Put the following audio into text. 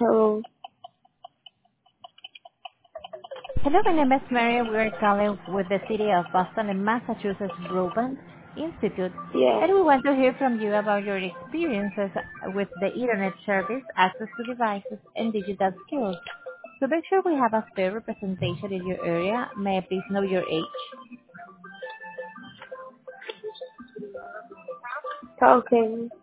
Hello. Hello, my name is Mary. We're calling with the City of Boston and Massachusetts Broadband Institute, Yeah. and we want to hear from you about your experiences with the Internet service, access to devices, and digital skills. To make sure we have a fair representation in your area, may I please know your age? Talking.